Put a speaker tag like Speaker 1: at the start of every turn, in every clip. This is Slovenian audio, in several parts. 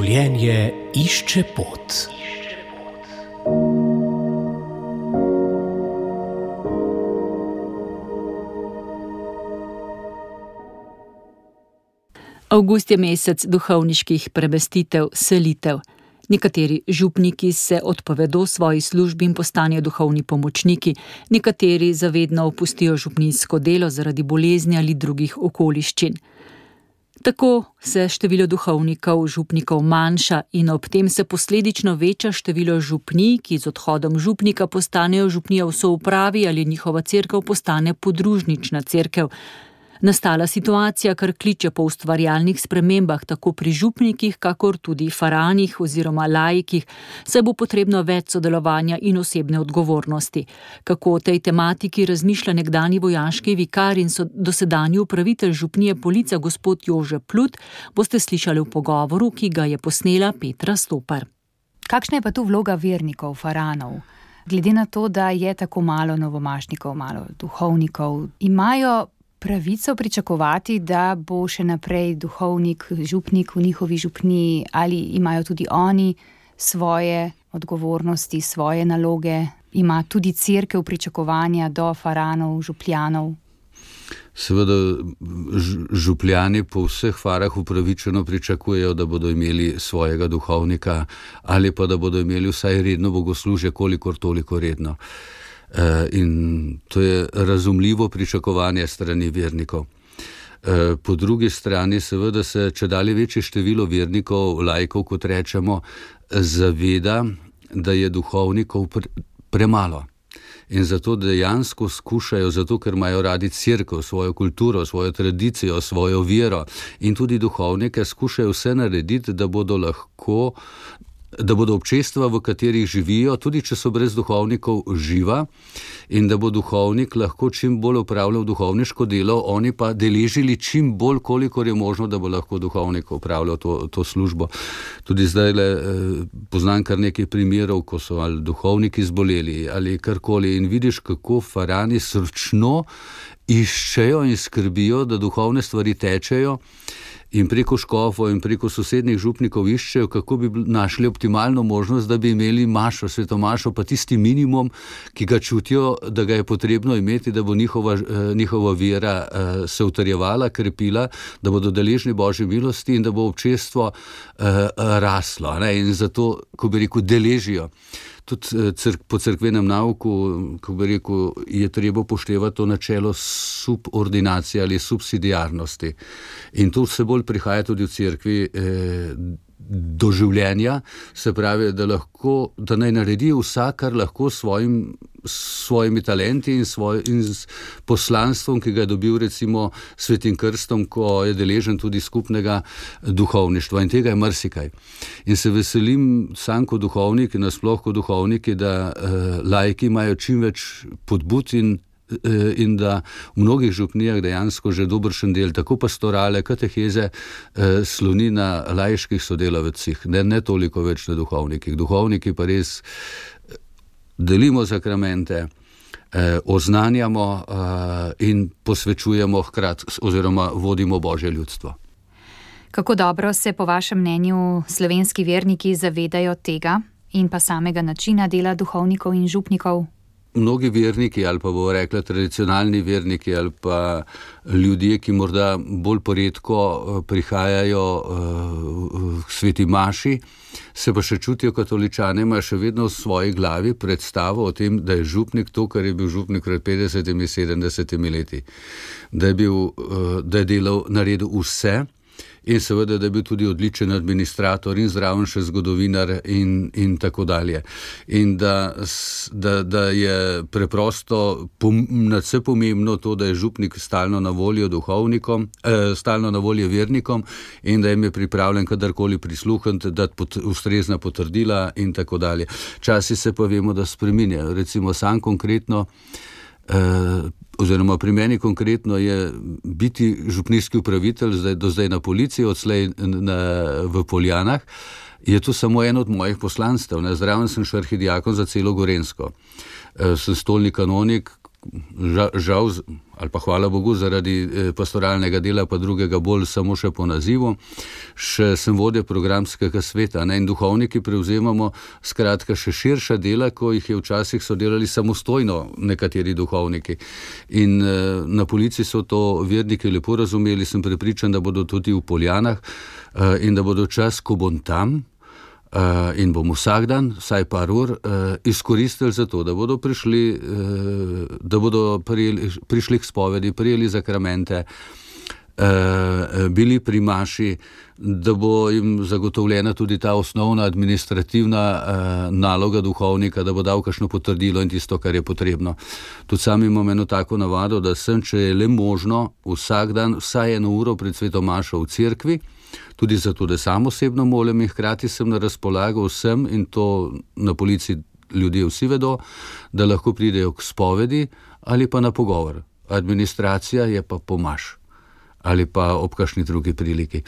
Speaker 1: Življenje išče pot.
Speaker 2: Avgust je mesec duhovniških premestitev, selitev. Nekateri župniki se odpovedo svoji službi in postanejo duhovni pomočniki, nekateri zavedno opustijo župnijsko delo zaradi bolezni ali drugih okoliščin. Tako se število duhovnikov, župnikov manjša in ob tem se posledično veča število župnij, ki z odhodom župnika postanejo župnija v soupravi ali njihova cerkev postane podružnična cerkev. Nastala situacija, kar kliče po ustvarjalnih spremembah tako pri župnikih, kakor tudi faranih oziroma laikih, saj bo potrebno več sodelovanja in osebne odgovornosti. Kako o tej tematiki razmišlja nekdanji vojaški vikar in dosedanji upravitelj župnije Polica gospod Jože Plut, boste slišali v pogovoru, ki ga je posnela Petra Stopar.
Speaker 3: Kakšna je pa tu vloga vernikov, faranov? Glede na to, da je tako malo novomašnikov, malo duhovnikov, imajo pravico pričakovati, da bo še naprej duhovnik, župnik v njihovi župniji, ali imajo tudi oni svoje odgovornosti, svoje naloge, ima tudi cerkev pričakovanja do faranov, župljanov?
Speaker 4: Seveda župljani po vseh farah upravičeno pričakujejo, da bodo imeli svojega duhovnika ali pa da bodo imeli vsaj redno bogoslužje, kolikor toliko redno. In to je razumljivo pričakovanje strani vernikov. Po drugi strani seveda se čedalje večje število vernikov, laikov, kot rečemo, zaveda, da je duhovnikov premalo. In zato dejansko skušajo, zato ker imajo radi cerkev, svojo kulturo, svojo tradicijo, svojo vero in tudi duhovnike, skušajo vse narediti, da bodo občestva, v katerih živijo, tudi če so brez duhovnikov, živa in da bo duhovnik lahko čim bolj opravljal duhovniško delo, oni pa deležili čim bolj, kolikor je možno, da bo lahko duhovnik opravljal to službo. Tudi zdaj poznam kar nekaj primerov, ko so ali duhovniki zboleli ali karkoli in vidiš, kako farani srčno iščejo in skrbijo, da duhovne stvari tečejo, in preko škofov in preko sosednjih župnikov iščejo, kako bi našli optimalno možnost, da bi imeli mašo, svetomašo, pa tisti minimum, ki ga čutijo, da ga je potrebno imeti, da bo njihova vera se utrjevala, krepila, da bodo deležni Božje milosti in da bo občestvo raslo. Ne? In zato, ko bi rekel, deležijo. Tudi po cerkvenem nauku, ko bi rekel, je treba upoštevati to načelo subordinacije ali subsidiarnosti. In to vse bolj prihaja tudi v cerkvi do življenja, se pravi, da naj naredi vsak, kar lahko s svojimi talenti in s poslanstvom, ki ga je dobil recimo Svetim krstom, ko je deležen tudi skupnega duhovništva. In tega je marsikaj. In se veselim sam kot duhovnik in nasploh kot duhovniki, da laiki imajo čim več podbud in da v mnogih župnijah dejansko že dobršen del, tako pastorale, kateheze, sloni na laiških sodelavcih, ne toliko več na duhovnikih. Duhovniki pa res delimo sakramente, oznanjamo in posvečujemo hkrati oziroma vodimo Božje ljudstvo.
Speaker 3: Kako dobro se po vašem mnenju slovenski verniki zavedajo tega in pa samega načina dela duhovnikov in župnikov?
Speaker 4: Mnogi verniki ali pa bomo rekla tradicionalni verniki ali pa ljudje, ki morda bolj poredko prihajajo k sveti maši, se pa še čutijo katoličane, imajo še vedno v svoji glavi predstavo o tem, da je župnik to, kar je bil župnik pred 50-70 leti. Da je delal, naredil vse in seveda, da je bil tudi odličen administrator in zraven še zgodovinar in tako dalje. In da je preprosto nadvse pomembno to, da je župnik stalno na voljo duhovnikom, stalno na voljo vernikom in da jim je pripravljen kadarkoli prisluhniti, dati ustrezna potrdila in tako dalje. Časi se pa vemo, da spreminjajo. Recimo sam konkretno, oziroma pri meni konkretno je biti župnijski upravitelj do zdaj na Policiji, odslej v Poljanah, je to samo eno od mojih poslanstev. Zraven sem še arhidiakon za celo Gorenjsko. Sem stolni kanonik, žal, ali pa hvala Bogu, zaradi pastoralnega dela, pa drugega bolj samo še po nazivu, še sem vodja programskega sveta, ne, in duhovniki prevzemamo skratka še širša dela, ko jih je včasih so delali samostojno nekateri duhovniki. In na Polici so to verniki lepo razumeli, sem prepričan, da bodo tudi v Poljanah in da bodo čas, ko bom tam, in bom vsak dan, vsaj par ur, izkoristili za to, da bodo prišli, prišli k spovedi, prijeli zakramente, bili pri maši, da bo jim zagotovljena tudi ta osnovna administrativna naloga duhovnika, da bo dal kakšno potrdilo in tisto, kar je potrebno. Tudi sam imam eno tako navado, da sem, če je le možno, vsak dan vsaj 1 uro pred sveto mašo v cerkvi, tudi zato, da sam osebno molim in hkrati sem na razpolago vsem, in to na Polici ljudje vsi vedo, da lahko pridejo k spovedi ali pa na pogovor. Administracija je pa pomaž ali pa ob kakšni drugi priliki.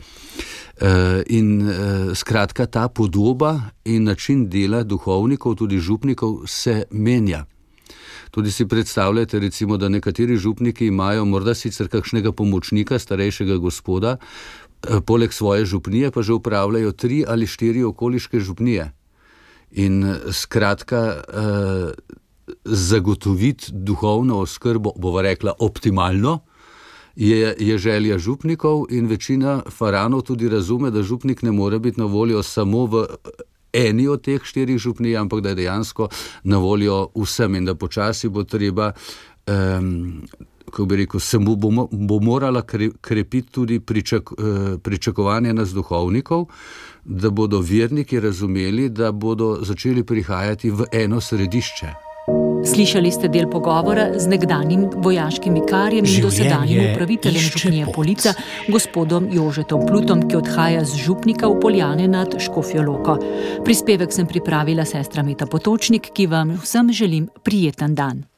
Speaker 4: Skratka, ta podoba in način dela duhovnikov, tudi župnikov, se menja. Tudi si predstavljate, recimo, da nekateri župniki imajo morda sicer kakšnega pomočnika, starejšega gospoda, poleg svoje župnije pa že upravljajo 3 ali 4 okoliške župnije. In skratka, zagotoviti duhovno oskrbo, bova rekla, optimalno, je želja župnikov, in večina faranov tudi razume, da župnik ne more biti na voljo samo v eni od teh 4 župnij, ampak da je dejansko na voljo vsem, in da počasi bo treba, kako bi rekel, se bo morala krepiti tudi pričakovanje nas duhovnikov, da bodo verniki razumeli, da bodo začeli prihajati v eno središče.
Speaker 2: Slišali ste del pogovora z nekdanjim vojaškim vikarjem in dosedanjim upraviteljem župnije Polica, gospodom Jožetom Plutom, ki odhaja z župnika v Poljane nad Škofjo Loko. Prispevek sem pripravila sestra Meta Potočnik, ki vam vsem želim prijeten dan.